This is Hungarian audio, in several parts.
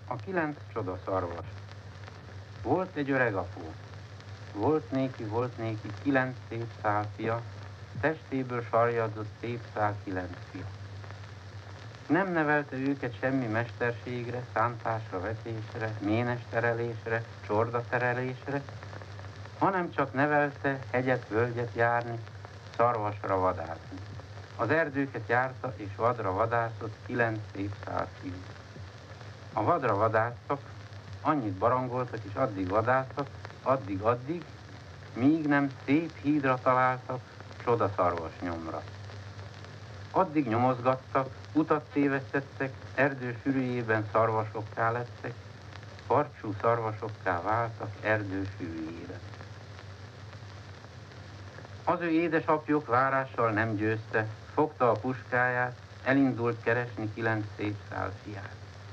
A 9 csodaszarvas. Volt egy öreg apu. Volt néki 9 szép szálfia, testéből sarjadzott szép szál 9 fia. Nem nevelte őket semmi mesterségre, szántásra, vetésre, ménes terelésre, csorda terelésre, hanem csak nevelte hegyet, völgyet járni, szarvasra vadászni. Az erdőket járta és vadra vadászott 9 szép szál fiú. A vadra vadásztak, annyit barangoltak és addig vadásztak, addig, míg nem szép hídra találtak, csodaszarvas nyomra. Addig nyomozgattak, utat tévesztettek, erdő sűrűjében szarvasokká lettek, karcsú szarvasokká váltak erdő sűrűjében. Az ő édesapjuk várással nem győzte, fogta a puskáját, elindult keresni 9 szép szál fiát.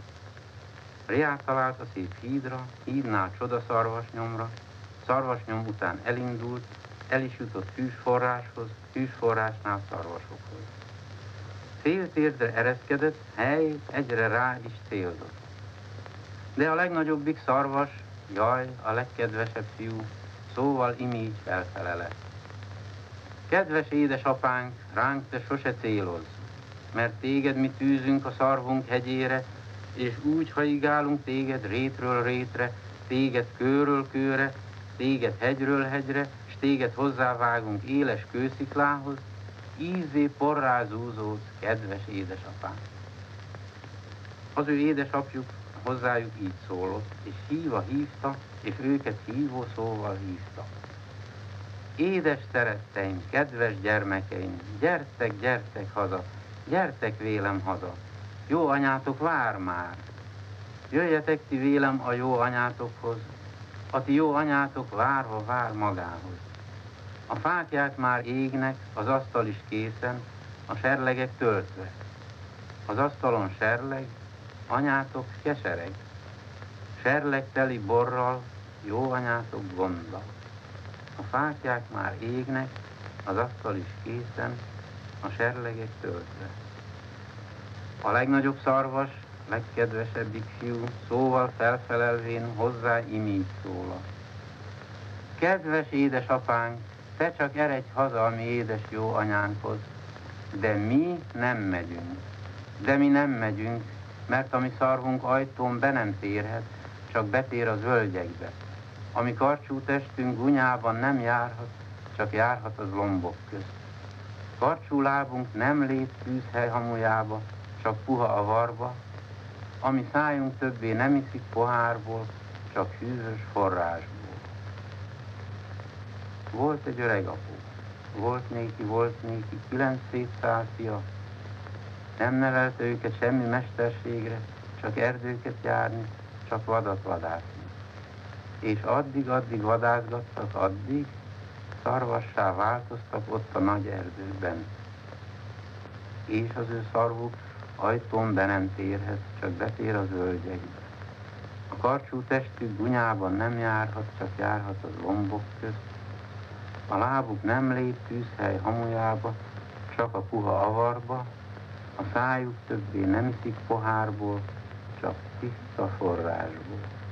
Riát talált a szép hídra, hídnál csodaszarvasnyomra, szarvasnyom után elindult, el is jutott hűsforráshoz, hűsforrásnál szarvasokhoz. Féltérdre ereszkedett, hely egyre rá is célzott. De a legnagyobbik szarvas, jaj, a legkedvesebb fiú, szóval imígy felfele lett. Kedves édesapánk, ránk te sose célozz, mert téged mi tűzünk a szarvunk hegyére, és úgy haigálunk téged rétről rétre, téged kőről kőre, téged hegyről hegyre, s téged hozzávágunk éles kősziklához, ízé porrá zúzódsz, kedves édesapánk. Az ő édesapjuk hozzájuk így szólott, és hívva hívta, és őket hívó szóval hívta. Édes szeretteim, kedves gyermekeim, gyertek, gyertek haza, gyertek vélem haza, jó anyátok vár már. Jöjjetek ti vélem a jó anyátokhoz, a ti jó anyátok várva vár magához. A fáklyák már égnek, az asztal is készen, a serlegek töltve. Az asztalon serleg, anyátok kesereg. Serleg teli borral, jó anyátok gonddal. A fáklyák már égnek, az asztal is készen, a serlegek töltve. A legnagyobb szarvas, legkedvesebbik fiú, szóval felfelelvén hozzá imígy szólal. Kedves édesapánk, te csak eredj haza a mi édes jó anyánkhoz, de mi nem megyünk, mert a mi szarvunk ajtón be nem térhet, csak betér az völgyekbe. A mi karcsú testünk gunyában nem járhat, csak járhat az lombok közt. Karcsú lábunk nem lép tűzhely hamujába, csak puha a varba, ami szájunk többé nem iszik pohárból, csak hűvös forrásból. Volt egy öreg apu, volt néki 9 szép szál fia, nem nevelte őket semmi mesterségre, csak erdőket járni, csak vadat vadászni. És addig vadászgattak, addig szarvassá változtak ott a nagy erdőben. És az ő szarvuk ajtón be nem térhet, csak betér az völgyekbe. A karcsú testük gunyában nem járhat, csak járhat az lombok közt. A lábuk nem lép tűzhely hamujába, csak a puha avarba, a szájuk többé nem iszik pohárból, csak tiszta forrásból.